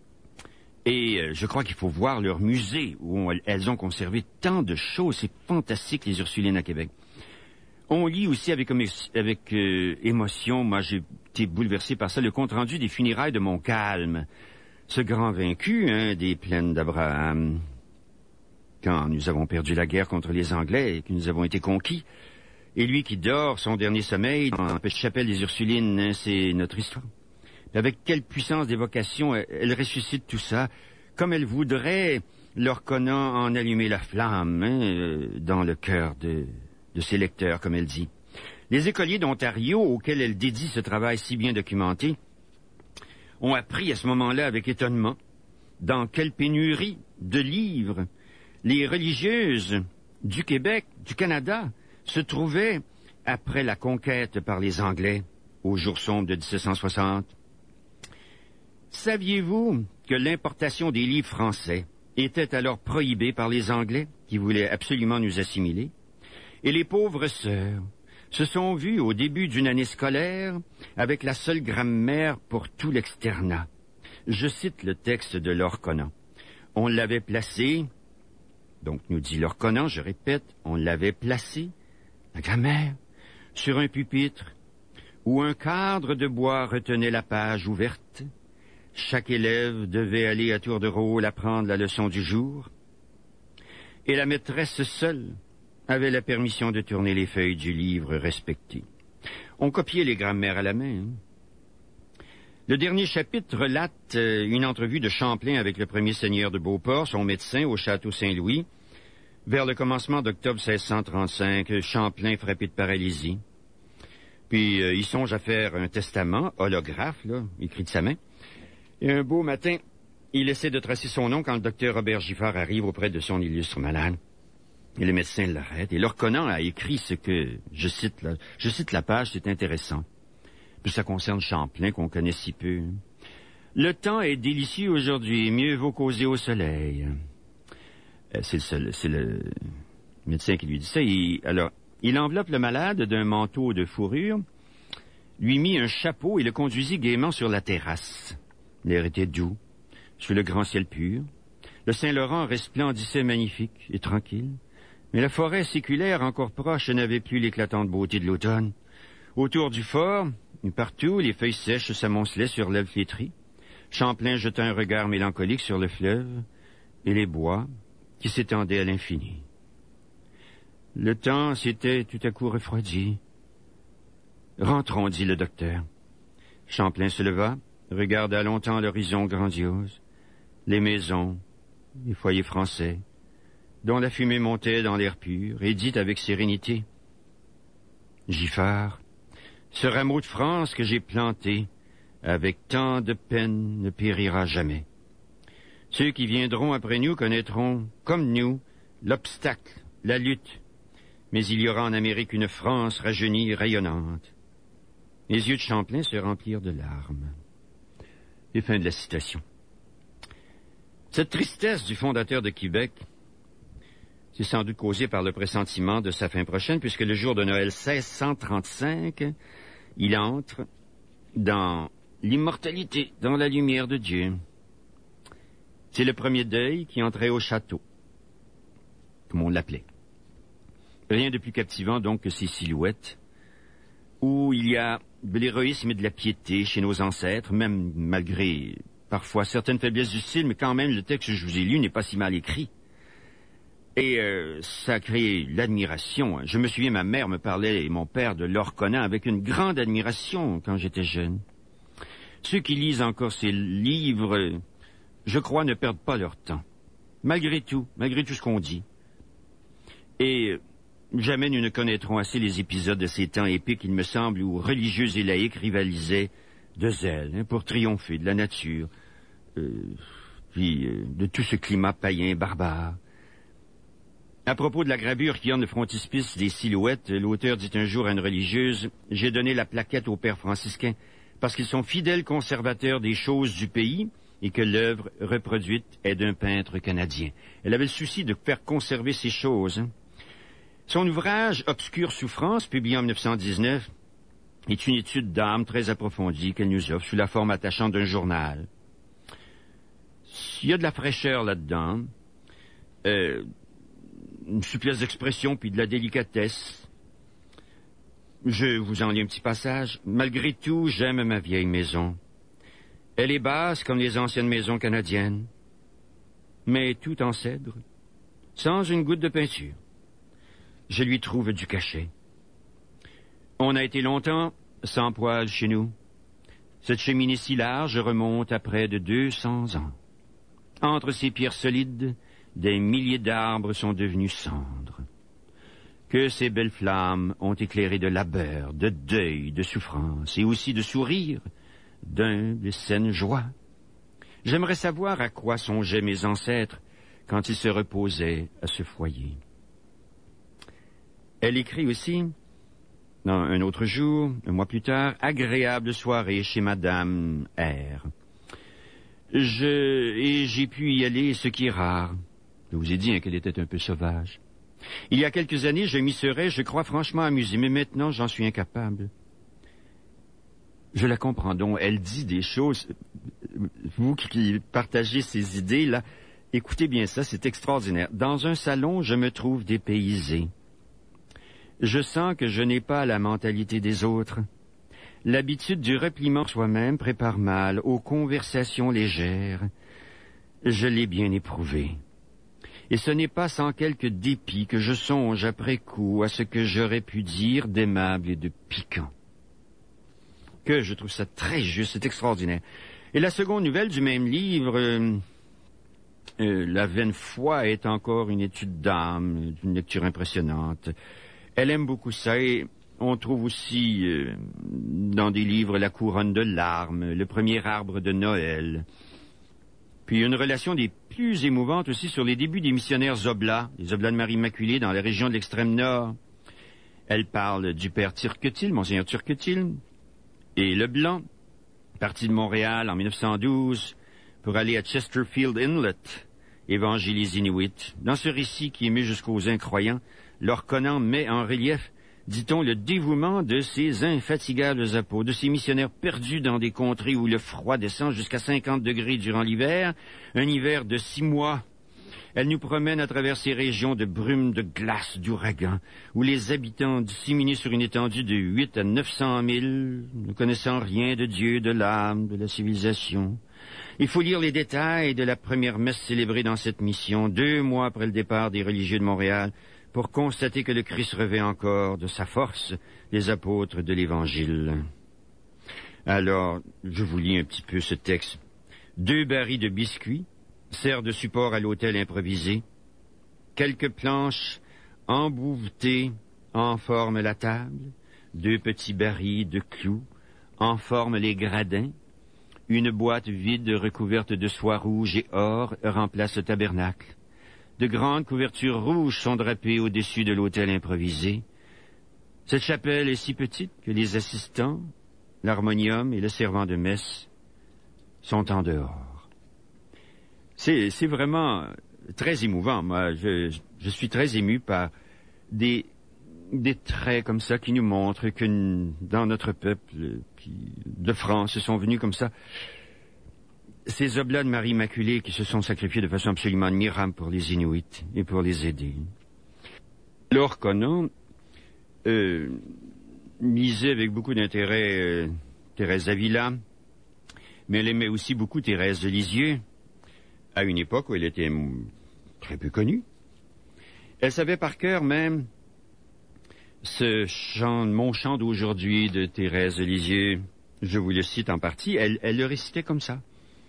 Et euh, je crois qu'il faut voir leur musée, où on, elles ont conservé tant de choses. C'est fantastique, les Ursulines à Québec. On lit aussi avec, avec euh, émotion, moi j'ai été bouleversé par ça, le compte-rendu des funérailles de Montcalm. Ce grand vaincu, hein, des plaines d'Abraham, quand nous avons perdu la guerre contre les Anglais et que nous avons été conquis. Et lui qui dort son dernier sommeil dans la chapelle des Ursulines, hein, c'est notre histoire. Avec quelle puissance d'évocation, elle, elle ressuscite tout ça, comme elle voudrait, leur Conant en allumer la flamme, hein, euh, dans le cœur de... de ses lecteurs, comme elle dit. Les écoliers d'Ontario, auxquels elle dédie ce travail si bien documenté, ont appris à ce moment-là avec étonnement dans quelle pénurie de livres les religieuses du Québec, du Canada, se trouvaient après la conquête par les Anglais au jour sombre de dix-sept cent soixante. Saviez-vous que l'importation des livres français était alors prohibée par les Anglais qui voulaient absolument nous assimiler? Et les pauvres sœurs se sont vues au début d'une année scolaire avec la seule grammaire pour tout l'externat. Je cite le texte de Laure Conant. On l'avait placé, donc nous dit Laure Conant, je répète, on l'avait placé, la grammaire, sur un pupitre où un cadre de bois retenait la page ouverte. Chaque élève devait aller à tour de rôle apprendre la leçon du jour. Et la maîtresse seule avait la permission de tourner les feuilles du livre respecté. On copiait les grammaires à la main. Hein? Le dernier chapitre relate euh, une entrevue de Champlain avec le premier seigneur de Beauport, son médecin, au château Saint-Louis. Vers le commencement d'octobre seize cent trente-cinq, Champlain frappé de paralysie. Puis euh, il songe à faire un testament, holographe, là, écrit de sa main. Et un beau matin, il essaie de tracer son nom quand le docteur Robert Giffard arrive auprès de son illustre malade. Et le médecin l'arrête. Et Laure Conant a écrit ce que, je cite, là, je cite la page, c'est intéressant. Puis ça concerne Champlain, qu'on connaît si peu. Le temps est délicieux aujourd'hui, mieux vaut causer au soleil. Euh, c'est, le seul, c'est le médecin qui lui dit ça. Il, alors, il enveloppe le malade d'un manteau de fourrure, lui mit un chapeau et le conduisit gaiement sur la terrasse. L'air était doux, sous le grand ciel pur. Le Saint-Laurent resplendissait magnifique et tranquille. Mais la forêt séculaire, encore proche, n'avait plus l'éclatante beauté de l'automne. Autour du fort, partout, les feuilles sèches s'amoncelaient sur l'herbe flétrie. Champlain jeta un regard mélancolique sur le fleuve et les bois qui s'étendaient à l'infini. Le temps s'était tout à coup refroidi. « Rentrons, dit le docteur. » Champlain se leva, regarda longtemps l'horizon grandiose, les maisons, les foyers français, dont la fumée montait dans l'air pur, et dit avec sérénité, « Giffard, Ce rameau de France que j'ai planté, avec tant de peine, ne périra jamais. Ceux qui viendront après nous connaîtront, comme nous, l'obstacle, la lutte. Mais il y aura en Amérique une France rajeunie, rayonnante. Les yeux de Champlain se remplirent de larmes. Et fin de la citation. Cette tristesse du fondateur de Québec, c'est sans doute causée par le pressentiment de sa fin prochaine, puisque le jour de Noël seize cent trente-cinq, il entre dans l'immortalité, dans la lumière de Dieu. C'est le premier deuil qui entrait au château, comme on l'appelait. Rien de plus captivant donc que ces silhouettes, où il y a de l'héroïsme et de la piété chez nos ancêtres, même malgré parfois certaines faiblesses du style, mais quand même le texte que je vous ai lu n'est pas si mal écrit. Et euh, ça a créé l'admiration. Je me souviens, ma mère me parlait, et mon père, de Laure-Conan avec une grande admiration quand j'étais jeune. Ceux qui lisent encore ces livres, je crois, ne perdent pas leur temps. Malgré tout, malgré tout ce qu'on dit. Et jamais nous ne connaîtrons assez les épisodes de ces temps épiques, il me semble, où religieux et laïcs rivalisaient de zèle hein, pour triompher de la nature, euh, puis euh, de tout ce climat païen barbare. À propos de la gravure qui orne le frontispice des silhouettes, l'auteur dit un jour à une religieuse « J'ai donné la plaquette aux pères franciscains parce qu'ils sont fidèles conservateurs des choses du pays et que l'œuvre reproduite est d'un peintre canadien. » Elle avait le souci de faire conserver ces choses. Hein. Son ouvrage « Obscure souffrance », publié en mille neuf cent dix-neuf, est une étude d'âme très approfondie qu'elle nous offre sous la forme attachante d'un journal. Il y a de la fraîcheur là-dedans, euh, une souplesse d'expression puis de la délicatesse. Je vous en lis un petit passage. « Malgré tout, j'aime ma vieille maison. Elle est basse comme les anciennes maisons canadiennes, mais tout en cèdre, sans une goutte de peinture. Je lui trouve du cachet. On a été longtemps sans poêle chez nous. Cette cheminée si large remonte à près de deux cents ans. Entre ces pierres solides, des milliers d'arbres sont devenus cendres. Que ces belles flammes ont éclairé de labeur, de deuil, de souffrance, et aussi de sourires, d'humble saine joie. J'aimerais savoir à quoi songeaient mes ancêtres quand ils se reposaient à ce foyer. » Elle écrit aussi, dans un autre jour, un mois plus tard, « Agréable soirée chez Madame R. Je, et j'ai pu y aller, ce qui est rare. Je vous ai dit hein, qu'elle était un peu sauvage. Il y a quelques années, je m'y serais, je crois, franchement amusé, mais maintenant, j'en suis incapable. » Je la comprends donc. Elle dit des choses, vous qui partagez ces idées-là, écoutez bien ça, c'est extraordinaire. Dans un salon, je me trouve dépaysé. Je sens que je n'ai pas la mentalité des autres. L'habitude du repliement soi-même prépare mal aux conversations légères. Je l'ai bien éprouvé. Et ce n'est pas sans quelque dépit que je songe après coup à ce que j'aurais pu dire d'aimable et de piquant. Que je trouve ça très juste, c'est extraordinaire. Et la seconde nouvelle du même livre, euh, euh, La vaine foi est encore une étude d'âme, une lecture impressionnante. Elle aime beaucoup ça et on trouve aussi euh, dans des livres La couronne de larmes, Le premier arbre de Noël. Puis une relation des plus émouvantes aussi sur les débuts des missionnaires Oblats, les Oblats de Marie Immaculée dans la région de l'extrême nord. Elle parle du père Turquetil, Monseigneur Turquetil, et Leblanc, parti de Montréal en mille neuf cent douze pour aller à Chesterfield Inlet, évangéliser Inuit. Dans ce récit qui émeut jusqu'aux incroyants, Laure-Conan met en relief, dit-on, le dévouement de ces infatigables apôtres, de ces missionnaires perdus dans des contrées où le froid descend jusqu'à cinquante degrés durant l'hiver, un hiver de six mois. Elle nous promène à travers ces régions de brume, de glace, d'ouragan, où les habitants disséminés sur une étendue de huit à neuf cent mille, ne connaissant rien de Dieu, de l'âme, de la civilisation. Il faut lire les détails de la première messe célébrée dans cette mission, deux mois après le départ des religieux de Montréal, pour constater que le Christ revêt encore de sa force les apôtres de l'Évangile. Alors, je vous lis un petit peu ce texte. Deux barils de biscuits servent de support à l'autel improvisé. Quelques planches embouvetées en forment la table. deux petits barils de clous en forment les gradins. Une boîte vide recouverte de soie rouge et or remplace le tabernacle. De grandes couvertures rouges sont drapées au-dessus de l'autel improvisé. Cette chapelle est si petite que les assistants, l'harmonium et le servant de messe sont en dehors. C'est, c'est vraiment très émouvant. Moi, je, je suis très ému par des, des traits comme ça qui nous montrent que dans notre peuple qui, de France se sont venus comme ça ces oblats de Marie Immaculée qui se sont sacrifiés de façon absolument admirable pour les Inuits et pour les aider. Laure Conant euh, lisait avec beaucoup d'intérêt euh, Thérèse d'Avila, mais elle aimait aussi beaucoup Thérèse de Lisieux, à une époque où elle était très peu connue. Elle savait par cœur même ce chant, mon chant d'aujourd'hui de Thérèse de Lisieux. Je vous le cite en partie, elle, elle le récitait comme ça.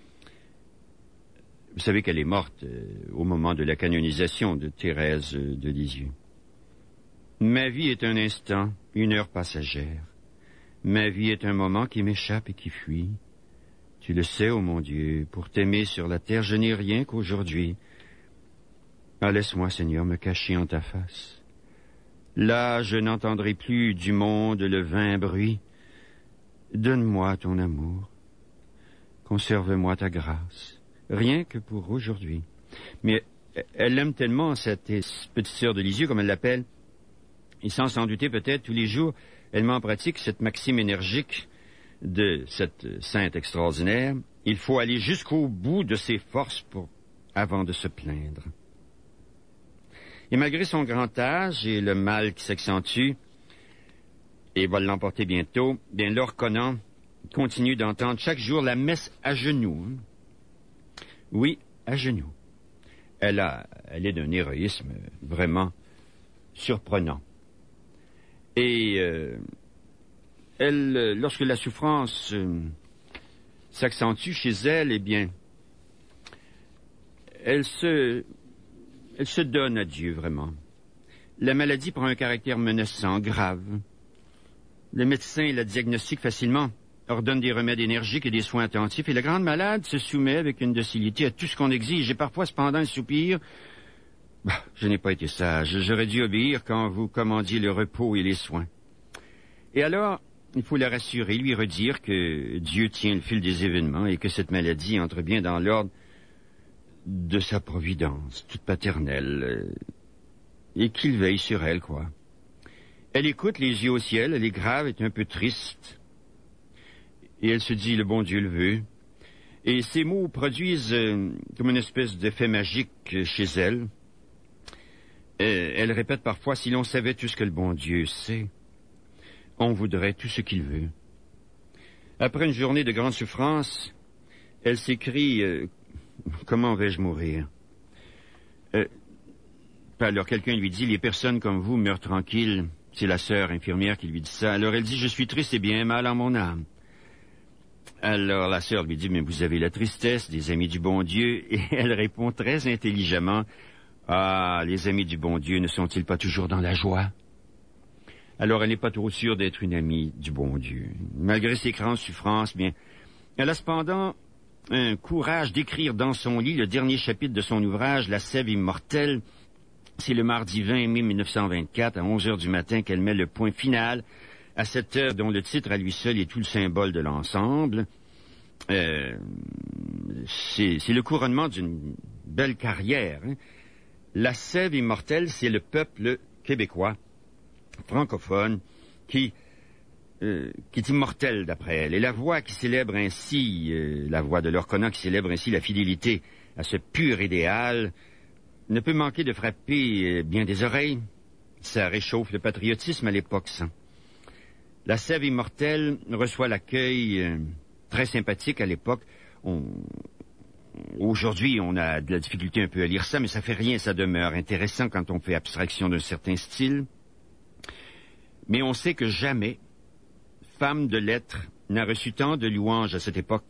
Vous savez qu'elle est morte euh, au moment de la canonisation de Thérèse de Lisieux. Ma vie est un instant, une heure passagère. Ma vie est un moment qui m'échappe et qui fuit. Tu le sais, ô mon Dieu, pour t'aimer sur la terre, je n'ai rien qu'aujourd'hui. Ah, laisse-moi, Seigneur, me cacher en ta face. Là, je n'entendrai plus du monde le vain bruit. Donne-moi ton amour. Conserve-moi ta grâce. Rien que pour aujourd'hui. Mais elle aime tellement cette petite sœur de Lisieux, comme elle l'appelle, et sans s'en douter peut-être, tous les jours, elle met en pratique cette maxime énergique de cette sainte extraordinaire. Il faut aller jusqu'au bout de ses forces pour, avant de se plaindre. Et malgré son grand âge et le mal qui s'accentue, et va l'emporter bientôt, bien Laure Conant continue d'entendre chaque jour la messe à genoux. Hein. Oui, à genoux. Elle a, elle est d'un héroïsme vraiment surprenant. Et euh, elle, lorsque la souffrance euh, s'accentue chez elle, eh bien, elle se, elle se donne à Dieu vraiment. La maladie prend un caractère menaçant, grave. Le médecin la diagnostique facilement, ordonne des remèdes énergiques et des soins attentifs, et la grande malade se soumet avec une docilité à tout ce qu'on exige, et parfois, cependant, elle soupire. Bah, je n'ai pas été sage, j'aurais dû obéir quand vous commandiez le repos et les soins. Et alors, il faut la rassurer, lui redire que Dieu tient le fil des événements et que cette maladie entre bien dans l'ordre de sa providence, toute paternelle, et qu'il veille sur elle, quoi. Elle écoute, les yeux au ciel, elle est grave, est un peu triste, et elle se dit, le bon Dieu le veut. Et ces mots produisent euh, comme une espèce d'effet magique chez elle. Euh, elle répète parfois, si l'on savait tout ce que le bon Dieu sait, on voudrait tout ce qu'il veut. Après une journée de grande souffrance, elle s'écrie, euh, comment vais-je mourir? euh, Alors quelqu'un lui dit, les personnes comme vous meurent tranquilles. C'est la sœur infirmière qui lui dit ça. Alors elle dit, je suis triste et bien mal en mon âme. Alors la sœur lui dit, mais vous avez la tristesse des amis du bon Dieu. Et elle répond très intelligemment, ah, les amis du bon Dieu ne sont-ils pas toujours dans la joie? Alors elle n'est pas trop sûre d'être une amie du bon Dieu. Malgré ses grandes souffrances, bien, elle a cependant un courage d'écrire dans son lit le dernier chapitre de son ouvrage, La sève immortelle. C'est le mardi vingt mai mille neuf cent vingt-quatre, à onze heures du matin, qu'elle met le point final à cette œuvre dont le titre à lui seul est tout le symbole de l'ensemble. Euh, c'est, c'est le couronnement d'une belle carrière. Hein. La sève immortelle, c'est le peuple québécois, francophone, qui, euh, qui est immortel d'après elle. Et la voix qui célèbre ainsi, euh, la voix de Laure Conant qui célèbre ainsi la fidélité à ce pur idéal, ne peut manquer de frapper euh, bien des oreilles. Ça réchauffe le patriotisme à l'époque, ça. La sève immortelle reçoit l'accueil euh, très sympathique à l'époque. On... Aujourd'hui, on a de la difficulté un peu à lire ça, mais ça fait rien, ça demeure intéressant quand on fait abstraction d'un certain style. Mais on sait que jamais femme de lettres n'a reçu tant de louanges à cette époque.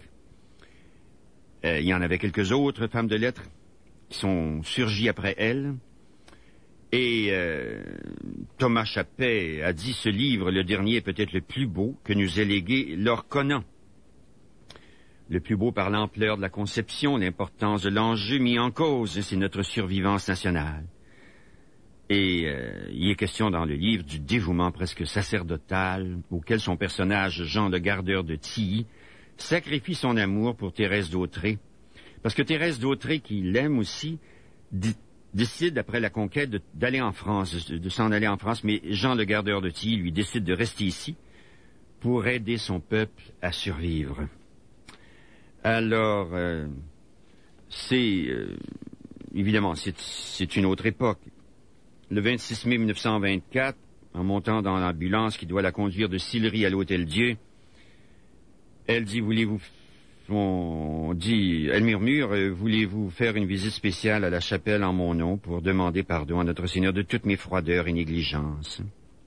Euh, il y en avait quelques autres femmes de lettres qui sont surgies après elle. Et euh, Thomas Chappet a dit ce livre, le dernier, est peut-être le plus beau que nous ait légué Lord Conan. Le plus beau par l'ampleur de la conception, l'importance de l'enjeu mis en cause, c'est notre survivance nationale. Et euh, il est question dans le livre du dévouement presque sacerdotal auquel son personnage, Jean le Gardeur de Tilly, sacrifie son amour pour Thérèse d'Autrey. Parce que Thérèse d'Autrey, qui l'aime aussi, dit, décide, après la conquête, de, d'aller en France, de, de s'en aller en France, mais Jean le Gardeur de Tilly, lui, décide de rester ici pour aider son peuple à survivre. Alors, euh, c'est... Euh, évidemment, c'est, c'est une autre époque. Le vingt-six mai mille neuf cent vingt-quatre, en montant dans l'ambulance qui doit la conduire de Sillery à l'Hôtel-Dieu, elle dit, voulez-vous... On dit, elle murmure, euh, voulez-vous faire une visite spéciale à la chapelle en mon nom pour demander pardon à notre Seigneur de toutes mes froideurs et négligences.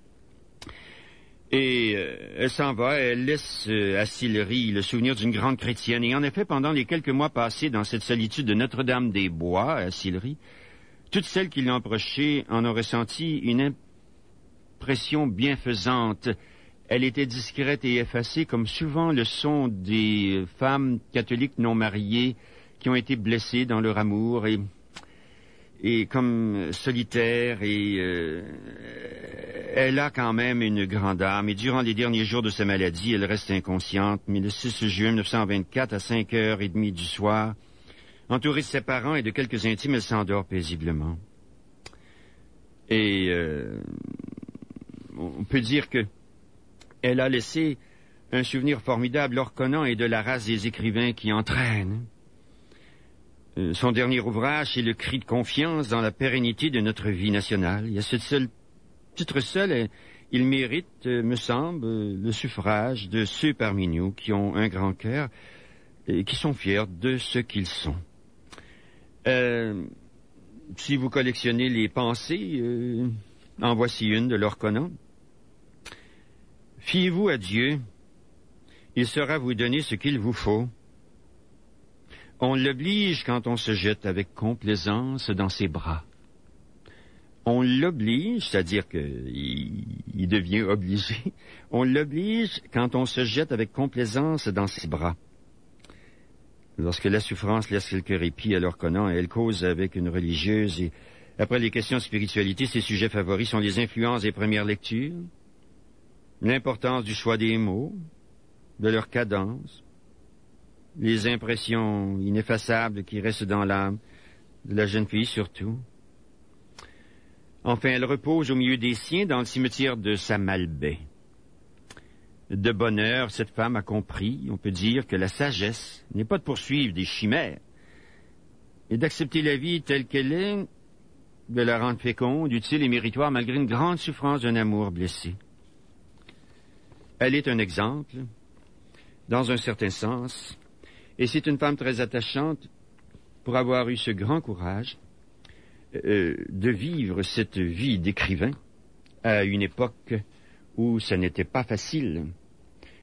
Et euh, elle s'en va, elle laisse euh, à Sillery le souvenir d'une grande chrétienne. Et en effet, pendant les quelques mois passés dans cette solitude de Notre-Dame-des-Bois, à Sillery, toutes celles qui l'ont approchée en ont ressenti une impression bienfaisante. Elle était discrète et effacée, comme souvent le sont des femmes catholiques non mariées qui ont été blessées dans leur amour et, et comme solitaire. Et euh, elle a quand même une grande âme. Et durant les derniers jours de sa maladie, elle reste inconsciente. Mais le six juin mille neuf cent vingt-quatre, à cinq heures trente du soir, entourée de ses parents et de quelques intimes, elle s'endort paisiblement. Et euh, on peut dire que elle a laissé un souvenir formidable. Lord Conan est de la race des écrivains qui entraînent. Euh, son dernier ouvrage, c'est le cri de confiance dans la pérennité de notre vie nationale. Et à ce seul, titre seul, euh, il mérite, euh, me semble, euh, le suffrage de ceux parmi nous qui ont un grand cœur et qui sont fiers de ce qu'ils sont. Euh, si vous collectionnez les pensées, euh, en voici une de Lord Conan. Fiez-vous à Dieu, il saura vous donner ce qu'il vous faut. On l'oblige quand on se jette avec complaisance dans ses bras. On l'oblige, c'est-à-dire qu'il il devient obligé, on l'oblige quand on se jette avec complaisance dans ses bras. Lorsque la souffrance laisse quelque répit à Lord Conan, elle cause avec une religieuse et, après les questions de spiritualité, ses sujets favoris sont les influences des premières lectures, l'importance du choix des mots, de leur cadence, les impressions ineffaçables qui restent dans l'âme de la jeune fille surtout. Enfin, elle repose au milieu des siens dans le cimetière de sa Malbaie. De bonne heure, cette femme a compris, on peut dire, que la sagesse n'est pas de poursuivre des chimères, et d'accepter la vie telle qu'elle est, de la rendre féconde, utile et méritoire malgré une grande souffrance d'un amour blessé. Elle est un exemple, dans un certain sens, et c'est une femme très attachante pour avoir eu ce grand courage euh, de vivre cette vie d'écrivain à une époque où ça n'était pas facile.